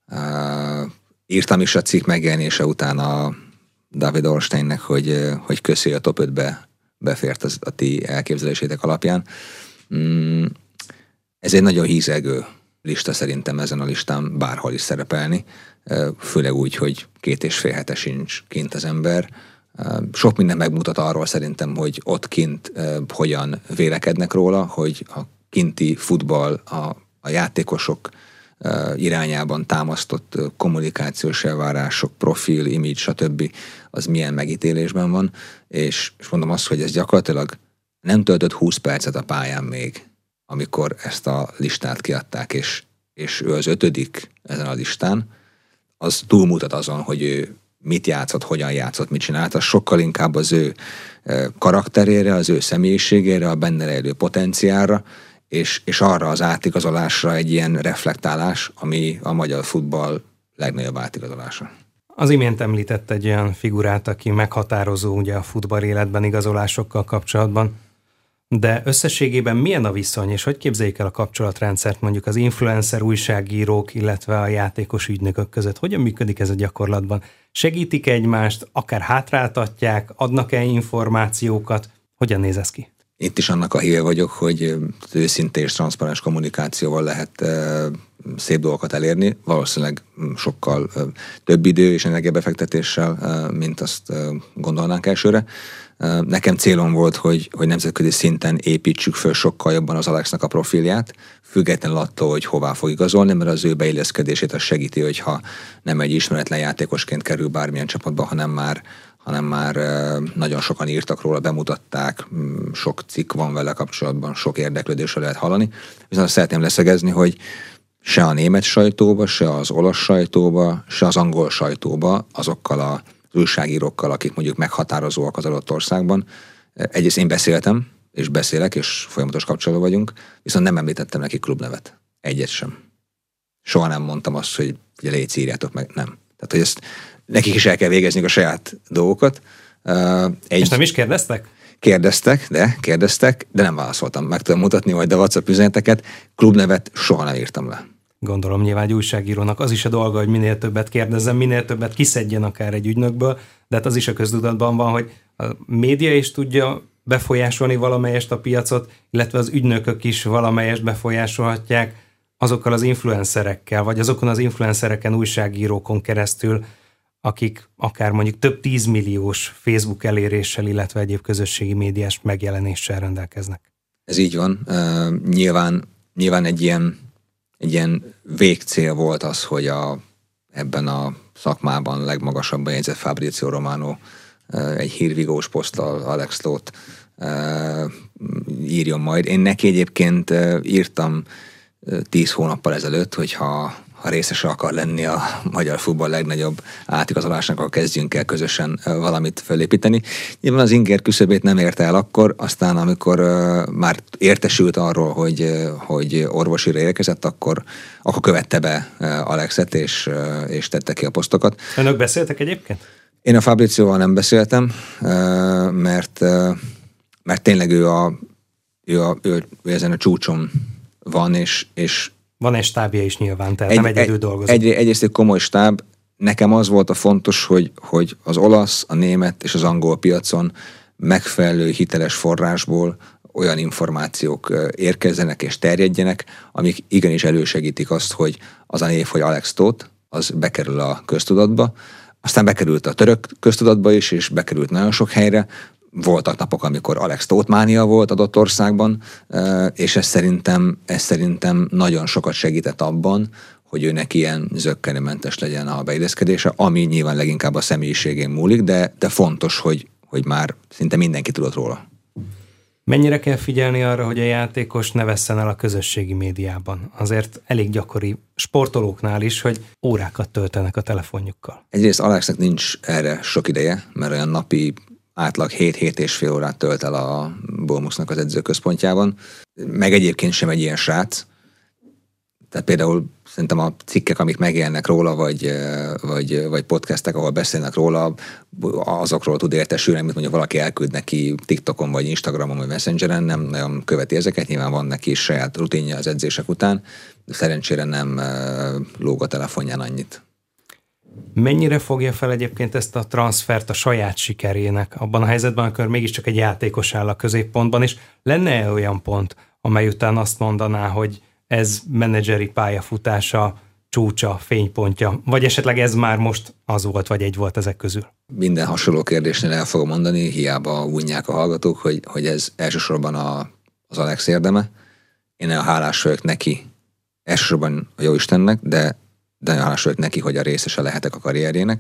Uh, írtam is a cikk megjelenése után a David Orsteinnek, hogy, hogy köszi, a top ötbe befért az, a ti elképzelésétek alapján. Mm, ez egy nagyon hízelgő lista szerintem, ezen a listán bárhol is szerepelni, főleg úgy, hogy két és fél hete sincs kint az ember. Sok minden megmutat arról szerintem, hogy ott kint hogyan vélekednek róla, hogy a kinti futball, a, a játékosok irányában támasztott kommunikációs elvárások, profil, image, stb. Az milyen megítélésben van, és, és mondom azt, hogy ez gyakorlatilag nem töltött húsz percet a pályán még, amikor ezt a listát kiadták, és, és ő az ötödik ezen a listán, az túlmutat azon, hogy ő mit játszott, hogyan játszott, mit csinált, az sokkal inkább az ő karakterére, az ő személyiségére, a benne rejlő potenciálra, és, és arra az átigazolásra egy ilyen reflektálás, ami a magyar futball legnagyobb átigazolása. Az imént említett egy olyan figurát, aki meghatározó ugye a futball életben igazolásokkal kapcsolatban, de összességében milyen a viszony, és hogy képzeljük el a kapcsolatrendszert mondjuk az influencer újságírók, illetve a játékos ügynökök között? Hogyan működik ez a gyakorlatban? Segítik egymást, akár hátráltatják, adnak-e információkat? Hogyan néz ez ki? Itt is annak a híve vagyok, hogy őszinte és transzparens kommunikációval lehet szép dolgokat elérni, valószínűleg sokkal több idő és energiabefektetéssel, mint azt gondolnánk elsőre. Nekem célom volt, hogy, hogy nemzetközi szinten építsük föl sokkal jobban az Alexnak a profilját, függetlenül attól, hogy hová fog igazolni, mert az ő beilleszkedését az segíti, hogyha nem egy ismeretlen játékosként kerül bármilyen csapatba, hanem már, hanem már nagyon sokan írtak róla, bemutatták, sok cikk van vele kapcsolatban, sok érdeklődésről lehet hallani. Viszont azt szeretném leszögezni, hogy se a német sajtóba, se az olasz sajtóba, se az angol sajtóba azokkal a újságírókkal, akik mondjuk meghatározóak az adott országban. Egyrészt én beszéltem, és beszélek, és folyamatos kapcsolatban vagyunk, viszont nem említettem neki klubnevet. Egyet sem. Soha nem mondtam azt, hogy ugye légy, írjátok meg. Nem. Tehát, hogy ezt nekik is el kell végezni a saját dolgokat. Egy... És nem is kérdeztek? Kérdeztek, de kérdeztek, de nem válaszoltam. Meg tudom mutatni majd a WhatsApp üzeneteket. Klubnevet soha nem írtam le. Gondolom nyilván egy újságírónak az is a dolga, hogy minél többet kérdezzen, minél többet kiszedjen akár egy ügynökből, de hát az is a köztudatban van, hogy a média is tudja befolyásolni valamelyest a piacot, illetve az ügynökök is valamelyest befolyásolhatják azokkal az influencerekkel, vagy azokon az influencereken, újságírókon keresztül, akik akár mondjuk több tízmilliós Facebook eléréssel, illetve egyéb közösségi médiás megjelenéssel rendelkeznek. Ez így van. Uh, nyilván, nyilván egy ilyen Egy ilyen végcél volt az, hogy a, ebben a szakmában legmagasabban jegyzett Fabrizio Romano egy hírvigós poszttal Alex Lót írjon majd. Én neki egyébként írtam tíz hónappal ezelőtt, hogyha ha részese akar lenni a magyar futball legnagyobb átigazolásnak, akkor kezdjünk el közösen valamit felépíteni. Nyilván az inger küszöbét nem érte el akkor, aztán amikor már értesült arról, hogy, hogy orvosira érkezett, akkor, akkor követte be Alexet, és, és tette ki a posztokat. Önök beszéltek egyébként? Én a Fabrizioval nem beszéltem, mert, mert tényleg ő, a, ő, a, ő, ő ezen a csúcson van, és, és van egy stábja is nyilván, tehát egy, nem egyedül dolgozik. Egy, egyrészt egy komoly stáb. Nekem az volt a fontos, hogy, hogy az olasz, a német és az angol piacon megfelelő hiteles forrásból olyan információk érkezzenek és terjedjenek, amik igenis elősegítik azt, hogy az a név, hogy Alex Tóth, az bekerül a köztudatba. Aztán bekerült a török köztudatba is, és bekerült nagyon sok helyre. Voltak napok, amikor Alex Tóth mánia volt adott országban, és ez szerintem, ez szerintem nagyon sokat segített abban, hogy őnek ilyen zökkenőmentes legyen a beilleszkedése, ami nyilván leginkább a személyiségén múlik, de, de fontos, hogy, hogy már szinte mindenki tudott róla. Mennyire kell figyelni arra, hogy a játékos ne vesszen el a közösségi médiában? Azért elég gyakori sportolóknál is, hogy órákat töltenek a telefonjukkal. Egyrészt Alexnek nincs erre sok ideje, mert olyan napi átlag hét-hét és fél órát tölt el a Bournemouthnak az edzőközpontjában. Meg egyébként sem egy ilyen srác. Tehát például szerintem a cikkek, amik megjelennek róla, vagy, vagy, vagy podcastek, ahol beszélnek róla, azokról tud értesülni, mint mondjuk valaki elküld neki TikTokon, vagy Instagramon, vagy Messengeren, nem nagyon követi ezeket, nyilván van neki is saját rutinja az edzések után, de szerencsére nem lóg a telefonján annyit. Mennyire fogja fel egyébként ezt a transfert a saját sikerének abban a helyzetben, amikor mégiscsak egy játékos áll a középpontban, és lenne olyan pont, amely után azt mondaná, hogy ez menedzseri pályafutása, csúcsa, fénypontja, vagy esetleg ez már most az volt, vagy egy volt ezek közül? Minden hasonló kérdésnél el fogom mondani, hiába unják a hallgatók, hogy, hogy ez elsősorban a, az Alex érdeme. Én nagyon hálás vagyok neki, elsősorban a Jóistennek, de, de nagyon hálás vagyok neki, hogy a részese lehetek a karrierjének.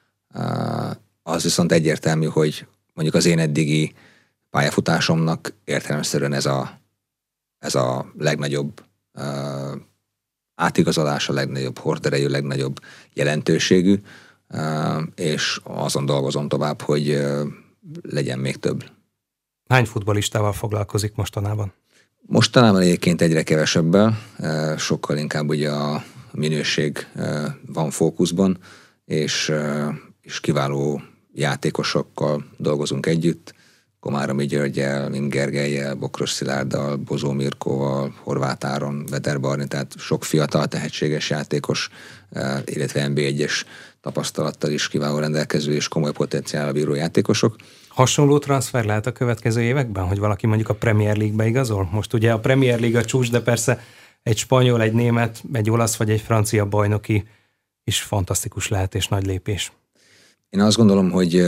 Az viszont egyértelmű, hogy mondjuk az én eddigi pályafutásomnak értelemszerűen ez a, ez a legnagyobb Uh, átigazolás, a legnagyobb horderejű, legnagyobb jelentőségű, uh, és azon dolgozom tovább, hogy uh, legyen még több. Hány futballistával foglalkozik mostanában? Mostanában egyébként egyre kevesebbel, uh, sokkal inkább ugye a minőség uh, van fókuszban, és, uh, és kiváló játékosokkal dolgozunk együtt, Komáromi Györgyel, Mint Gergellyel, Bokros Szilárddal, Bozó Mirkóval, Horváth Áron, Veter Barni, tehát sok fiatal, tehetséges játékos, illetve en bé egyes tapasztalattal is kiváló rendelkező és komoly potenciállal bíró játékosok. Hasonló transfer lehet a következő években, hogy valaki mondjuk a Premier League-be igazol? Most ugye a Premier League a csúcs, de persze egy spanyol, egy német, egy olasz vagy egy francia bajnoki is fantasztikus lehet és nagy lépés. Én azt gondolom, hogy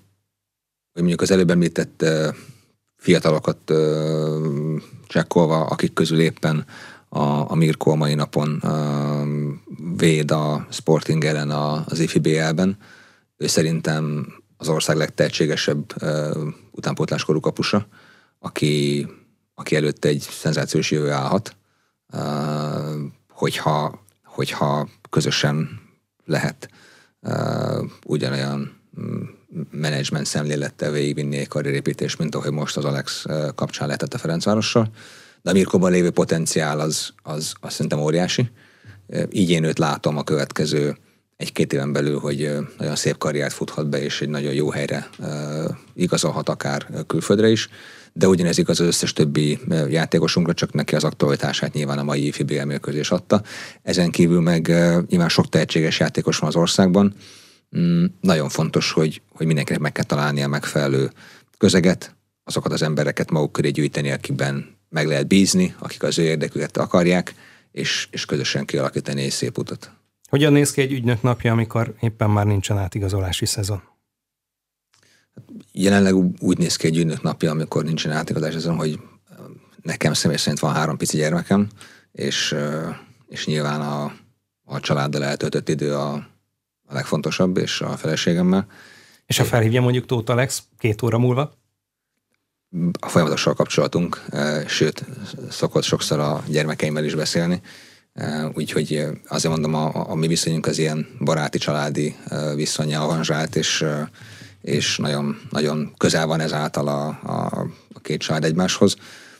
hogy mondjuk az előbb említett uh, fiatalokat uh, csekkolva, akik közül éppen a, a Mirko a mai napon uh, véd a Sporting ellen az i ef bé el-ben. Ő szerintem az ország legtehetségesebb uh, utánpótláskorú kapusa, aki, aki előtt egy szenzációs jövő állhat, uh, hogyha, hogyha közösen lehet uh, ugyanolyan menedzsment szemlélettel végigvinni egy karrierépítést, mint ahogy most az Alex kapcsán lehetett a Ferencvárossal. De a Mirkóban lévő potenciál az, az, az szerintem óriási. Így én őt látom a következő egy-két éven belül, hogy nagyon szép karriert futhat be, és egy nagyon jó helyre igazolhat akár külföldre is. De ugyanez igaz az összes többi játékosunkra, csak neki az aktualitását nyilván a mai i ef bé el mérkőzés adta. Ezen kívül meg nyilván sok tehetséges játékos van az országban. Mm, nagyon fontos, hogy, hogy mindenkinek meg kell találni a megfelelő közeget, azokat az embereket maguk köré gyűjteni, akikben meg lehet bízni, akik az ő érdeküket akarják, és, és közösen kialakítani egy szép utat. Hogyan néz ki egy ügynök napja, amikor éppen már nincsen átigazolási szezon? Jelenleg úgy néz ki egy ügynök napja, amikor nincsen átigazolási szezon, hogy nekem személy szerint van három pici gyermekem, és, és nyilván a, a családdal eltöltött idő a a legfontosabb, és a feleségemmel. És ha felhívja mondjuk Tóth Alex két óra múlva? A folyamatosan kapcsolatunk, sőt, szokott sokszor a gyermekeimmel is beszélni, úgyhogy azért mondom, a, a mi viszonyunk az ilyen baráti, családi viszonnyal avanzsált, és, és nagyon, nagyon közel van ezáltal a, a, a két család egymáshoz.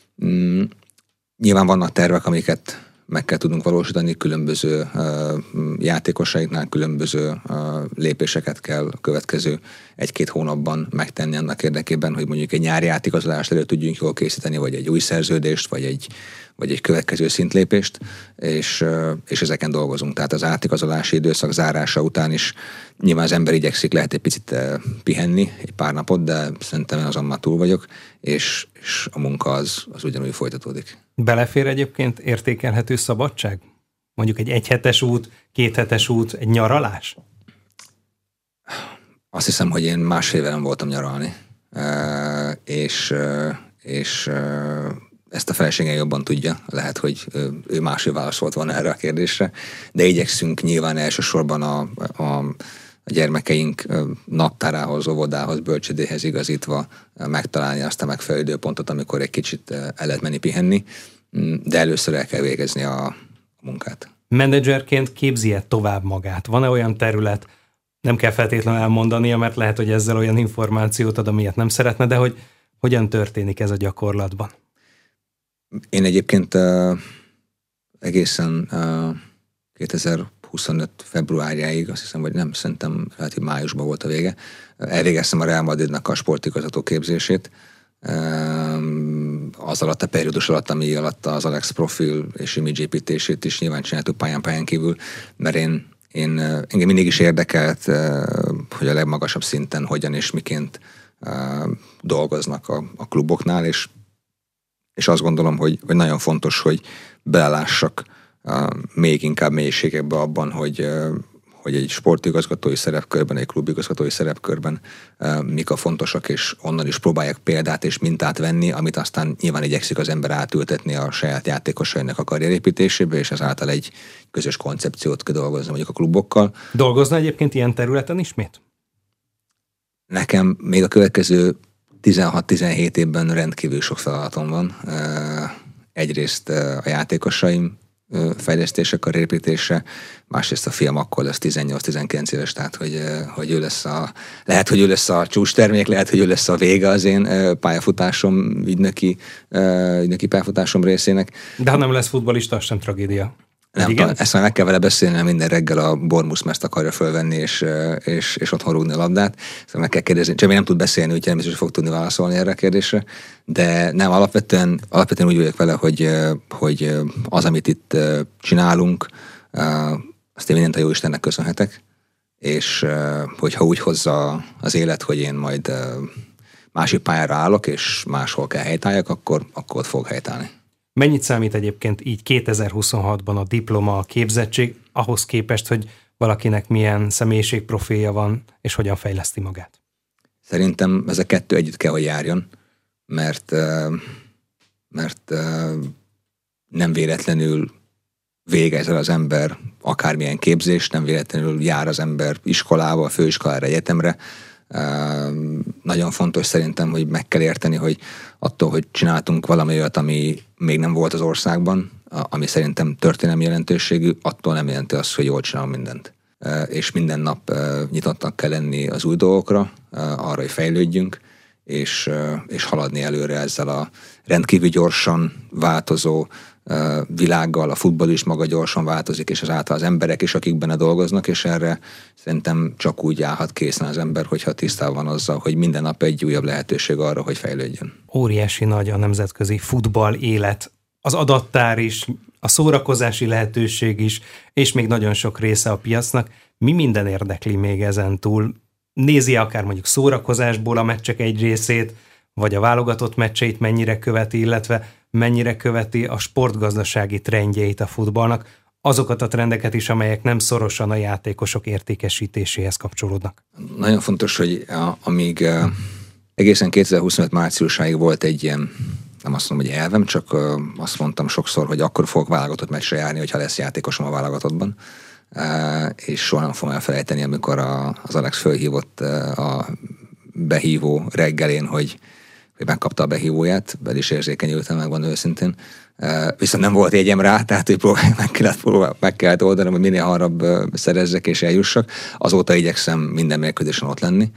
Nyilván vannak tervek, amiket meg kell tudnunk valósítani, különböző uh, játékosainknál különböző uh, lépéseket kell a következő egy-két hónapban megtenni annak érdekében, hogy mondjuk egy nyári átigazolást elő tudjunk jól készíteni, vagy egy új szerződést, vagy egy, vagy egy következő szintlépést, és, uh, és ezeken dolgozunk. Tehát az átigazolási időszak zárása után is nyilván az ember igyekszik lehet egy picit uh, pihenni, egy pár napot, de szerintem én azon már túl vagyok, és, és a munka az, az ugyanúgy folytatódik. Belefér egyébként értékelhető szabadság? Mondjuk egy egyhetes út, kéthetes út, egy nyaralás? Azt hiszem, hogy én másfél éve nem voltam nyaralni, és, és ezt a feleségem jobban tudja. Lehet, hogy ő másfél válaszolt volna erre a kérdésre, de igyekszünk nyilván elsősorban a, a, a gyermekeink naptárához, óvodához, bölcsödéhez igazítva megtalálni azt a megfelelő időpontot, amikor egy kicsit el lehet menni pihenni, de először el kell végezni a munkát. Menedzserként képzi-e tovább magát? Van-e olyan terület, nem kell feltétlenül elmondania, mert lehet, hogy ezzel olyan információt ad, amilyet nem szeretne, de hogy hogyan történik ez a gyakorlatban? Én egyébként uh, egészen uh, kétezer-huszonöt februárjáig, azt hiszem, vagy nem, szerintem lehet, hogy májusban volt a vége, elvégeztem a Real Madridnak a sportigazgató képzését, az alatt a periódus alatt, ami alatt az Alex profil és image építését is nyilván csináltuk pályán-pályán kívül, mert én, én engem mindig is érdekelt, hogy a legmagasabb szinten hogyan és miként dolgoznak a, a kluboknál, és, és azt gondolom, hogy, hogy nagyon fontos, hogy belelássak még inkább mélységekbe abban, hogy hogy egy sportigazgatói szerepkörben, egy klubigazgatói szerepkörben mik a fontosak, és onnan is próbálják példát és mintát venni, amit aztán nyilván igyekszik az ember átültetni a saját játékosainak a karrierépítésébe, és ezáltal egy közös koncepciót kidolgozni mondjuk a klubokkal. Dolgozna egyébként ilyen területen ismét? Nekem még a következő tizenhat-tizenhét évben rendkívül sok feladatom van. Egyrészt a játékosaim fejlesztése, karrierépítése, másrészt a fiam akkor lesz tizennyolc-tizenkilenc éves, tehát hogy, hogy ő lesz a, lehet, hogy ő lesz a csúcstermék, lehet, hogy ő lesz a vége az én pályafutásom, ügynöki, ügynöki pályafutásom részének. De ha nem lesz futballista, az sem tragédia. Nem, igen? Ezt már meg kell vele beszélni, minden reggel a Bournemouth-mezt akarja fölvenni, és, és, és otthon rúgni a labdát. Szóval meg kell kérdezni, csak még nem tud beszélni, úgyhogy nem biztos, hogy fog tudni válaszolni erre a kérdésre. De nem, alapvetően, alapvetően úgy vagyok vele, hogy, hogy az, amit itt csinálunk, azt én mindent a Jóistennek köszönhetek, és hogyha úgy hozza az élet, hogy én majd másik pályára állok, és máshol kell helytálljak, akkor, akkor ott fog helytállni. Mennyit számít egyébként így kétezer-huszonhatban a diploma, a képzettség, ahhoz képest, hogy valakinek milyen személyiségprofilja van, és hogyan fejleszti magát? Szerintem ez a kettő együtt kell, hogy járjon, mert, mert nem véletlenül végez el az ember akármilyen képzést, nem véletlenül jár az ember iskolába, főiskolára, egyetemre. Nagyon fontos szerintem, hogy meg kell érteni, hogy attól, hogy csináltunk valami olyat, ami még nem volt az országban, ami szerintem történelmi jelentőségű, attól nem jelenti azt, hogy jól csinálom mindent. És minden nap nyitottnak kell lenni az új dolgokra, arra, hogy fejlődjünk, és, és haladni előre ezzel a rendkívül gyorsan változó világgal, a futball is maga gyorsan változik, és ezáltal az emberek is, akik benne dolgoznak, és erre szerintem csak úgy állhat készen az ember, hogyha tisztában van azzal, hogy minden nap egy újabb lehetőség arra, hogy fejlődjön. Óriási nagy a nemzetközi futball élet, az adattár is, a szórakozási lehetőség is, és még nagyon sok része a piacnak. Mi minden érdekli még ezen túl? Nézi akár mondjuk szórakozásból a meccsek egy részét, vagy a válogatott meccseit mennyire követi, illetve mennyire követi a sportgazdasági trendjeit a futballnak, azokat a trendeket is, amelyek nem szorosan a játékosok értékesítéséhez kapcsolódnak. Nagyon fontos, hogy amíg egészen kétezer-huszonöt márciusáig volt egy ilyen, nem azt mondom, hogy elvem, csak azt mondtam sokszor, hogy akkor fogok válogatott meccsre járni, hogyha lesz játékosom a válogatottban. És soha nem fogom elfelejteni, amikor az Alex fölhívott a behívó reggelén, hogy hogy megkapta a behívóját, be is érzékenyültem, megvan őszintén. Viszont nem volt jegyem rá, tehát hogy próbálj, meg, kellett, próbálj, meg kellett oldanom, hogy minél hamarabb szerezzek és eljussak. Azóta igyekszem minden mérkőzésen ott lenni,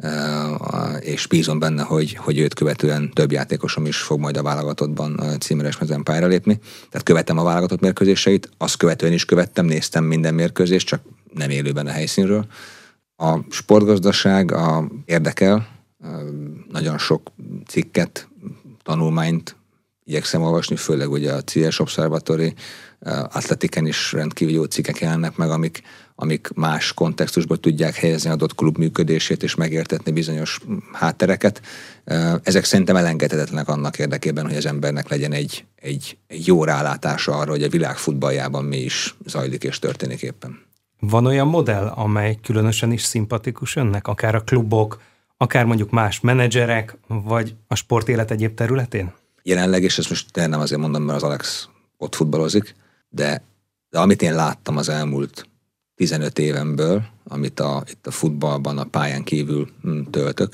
és bízom benne, hogy, hogy őt követően több játékosom is fog majd a válogatottban címeres mezen pályára lépni. Tehát követem a válogatott mérkőzéseit, azt követően is követtem, néztem minden mérkőzést, csak nem élőben a helyszínről. A sportgazdaság a érdekel, nagyon sok cikket, tanulmányt igyekszem olvasni, főleg ugye a cé es Observatory, Atletiken is rendkívül jó cikkek jelennek meg, amik, amik más kontextusban tudják helyezni adott klub működését és megértetni bizonyos háttereket. Ezek szerintem elengedhetetlenek annak érdekében, hogy az embernek legyen egy, egy, egy jó rálátása arra, hogy a világ futballjában mi is zajlik és történik éppen. Van olyan modell, amely különösen is szimpatikus önnek, akár a klubok, akár mondjuk más menedzserek, vagy a sportélet egyéb területén? Jelenleg, és ezt most nem azért mondom, mert az Alex ott futballozik, de, de amit én láttam az elmúlt tizenöt évemből, amit a, itt a futballban, a pályán kívül töltök,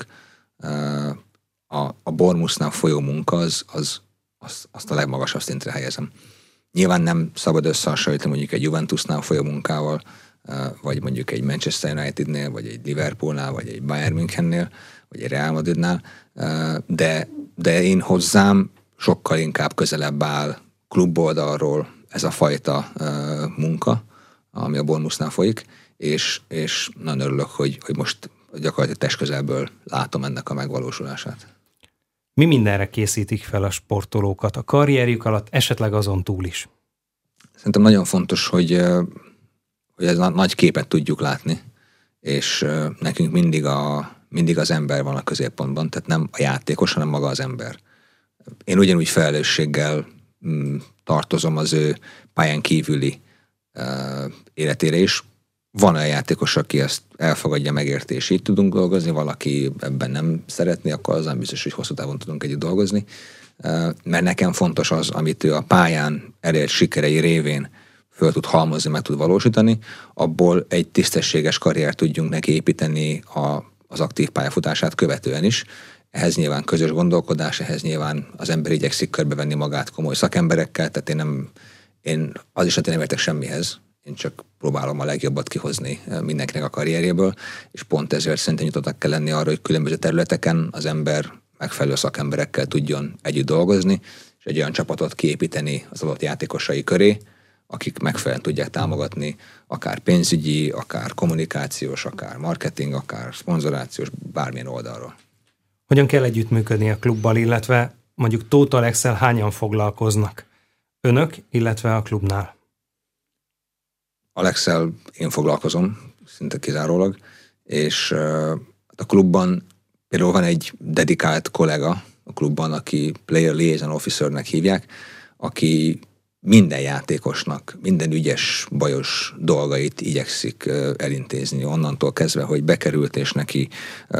a, a Bournemouthnál folyó munka az, az, az, azt a legmagasabb szintre helyezem. Nyilván nem szabad összehasonlítani mondjuk egy Juventusnál folyó munkával, vagy mondjuk egy Manchester Unitednél, vagy egy Liverpoolnál, vagy egy Bayern Münchennél, vagy egy Real Madridnál, de, de én hozzám sokkal inkább közelebb áll kluboldalról ez a fajta munka, ami a Bournemouthnál folyik, és, és nagyon örülök, hogy, hogy most gyakorlatilag testközelből látom ennek a megvalósulását. Mi mindenre készítik fel a sportolókat a karrierjük alatt, esetleg azon túl is? Szerintem nagyon fontos, hogy, hogy ez a nagy képet tudjuk látni, és nekünk mindig, a, mindig az ember van a középpontban, tehát nem a játékos, hanem maga az ember. Én ugyanúgy felelősséggel tartozom az ő pályán kívüli életére is. Van olyan játékos, aki ezt elfogadja, megérti, és így tudunk dolgozni, valaki ebben nem szeretné, akkor az nem biztos, hogy hosszú távon tudunk együtt dolgozni. Mert nekem fontos az, amit ő a pályán elért sikerei révén föl tud halmozni, meg tud valósítani, abból egy tisztességes karriert tudjunk neki építeni a, az aktív pályafutását követően is. Ehhez nyilván közös gondolkodás, ehhez nyilván az ember igyekszik körbevenni magát komoly szakemberekkel, tehát én, nem, én az is, hogy én nem értek semmihez, én csak próbálom a legjobbat kihozni mindenkinek a karrierjéből, és pont ezért szerintem nyitottak kell lenni arra, hogy különböző területeken az ember megfelelő szakemberekkel tudjon együtt dolgozni, és egy olyan csapatot kiépíteni az adott játékosai köré, akik megfelelően tudják támogatni akár pénzügyi, akár kommunikációs, akár marketing, akár szponzorációs, bármilyen oldalról. Hogyan kell együttműködni a klubbal, illetve mondjuk Tóth Alex-szel hányan foglalkoznak? Önök, illetve a klubnál? Alex-szel én foglalkozom, szinte kizárólag, és a klubban például van egy dedikált kollega a klubban, aki Player Liaison Officernek hívják, aki minden játékosnak, minden ügyes, bajos dolgait igyekszik elintézni, onnantól kezdve, hogy bekerült, és neki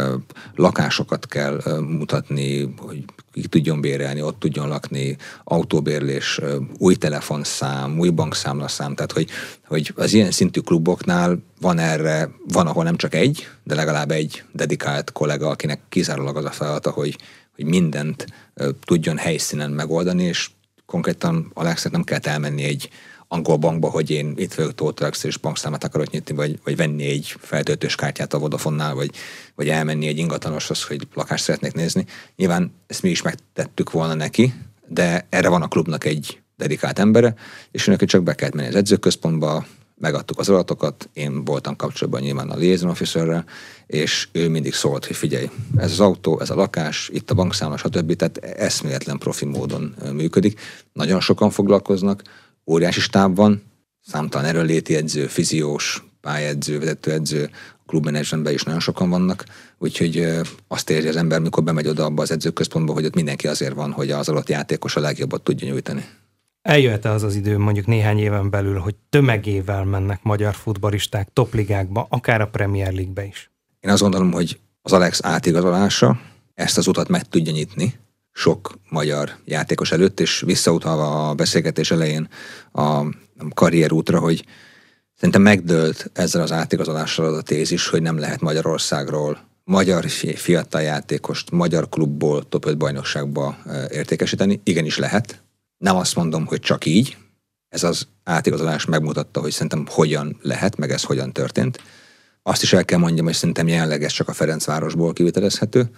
lakásokat kell mutatni, hogy ki tudjon bérelni, ott tudjon lakni, autóbérlés, új telefonszám, új bankszámlaszám, tehát hogy, hogy az ilyen szintű kluboknál van erre, van, ahol nem csak egy, de legalább egy dedikált kollega, akinek kizárólag az a feladata, hogy, hogy mindent tudjon helyszínen megoldani, és konkrétan Alexnek nem kellett elmenni egy angol bankba, hogy én itt vagyok Tóth Alex és bankszámot akarok nyitni, vagy, vagy venni egy feltöltős kártyát a Vodafonnál, vagy, vagy elmenni egy ingatlanoshoz, hogy lakást szeretnék nézni. Nyilván ezt mi is megtettük volna neki, de erre van a klubnak egy dedikált embere, és neki csak be kellett menni az edzőközpontba, megadtuk az adatokat, én voltam kapcsolatban nyilván a liaison officerrel, és ő mindig szólt, hogy figyelj, ez az autó, ez a lakás, itt a bankszámla, stb. Tehát eszméletlen profi módon működik. Nagyon sokan foglalkoznak, óriási stáb van, számtalan erőnléti edző, fiziós, pályaedző, vezetőedző, a klubmenedzsmentben is nagyon sokan vannak, úgyhogy azt érzi az ember, mikor bemegy oda abba az edzőközpontba, hogy ott mindenki azért van, hogy az adott játékos a legjobbat tudja nyújtani. Eljöhet-e az az idő mondjuk néhány éven belül, hogy tömegével mennek magyar futballisták topligákba, akár a Premier League-be is? Én azt gondolom, hogy az Alex átigazolása ezt az utat meg tudja nyitni sok magyar játékos előtt, és visszautalva a beszélgetés elején a karrierútra, hogy szerintem megdőlt ezzel az átigazolással az a tézis, hogy nem lehet Magyarországról magyar fiatal játékost magyar klubból top öt bajnokságba értékesíteni. Igenis lehet. Nem azt mondom, hogy csak így. Ez az átigazolás megmutatta, hogy szerintem hogyan lehet, meg ez hogyan történt. Azt is el kell mondjam, hogy szerintem jelenleg ez csak a Ferencvárosból kivitelezhető,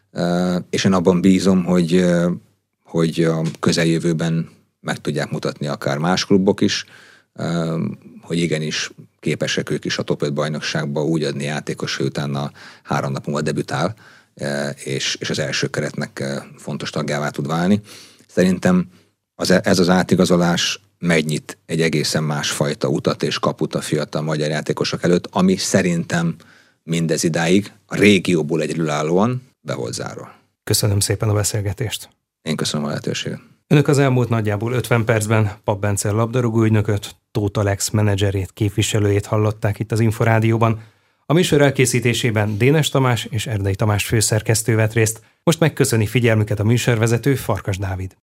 és én abban bízom, hogy, hogy a közeljövőben meg tudják mutatni akár más klubok is, hogy igenis képesek ők is a top öt bajnokságba úgy adni játékos, hogy utána három nap múlva debütál, és, és az első keretnek fontos tagjává tud válni. Szerintem az, ez az átigazolás megnyit egy egészen másfajta utat és kaput a fiatal magyar játékosok előtt, ami szerintem mindez idáig a régióból egyedülállóan be volt zárva. Köszönöm szépen a beszélgetést. Én köszönöm a lehetőséget. Önök az elmúlt nagyjából ötven percben Papp Bence labdarúgó ügynököt, Tóth Alex menedzserét, képviselőjét hallották itt az Inforádióban. A műsor elkészítésében Dénes Tamás és Erdei Tamás főszerkesztő vett részt. Most megköszöni figyelmüket a műsorvezető, Farkas Dávid.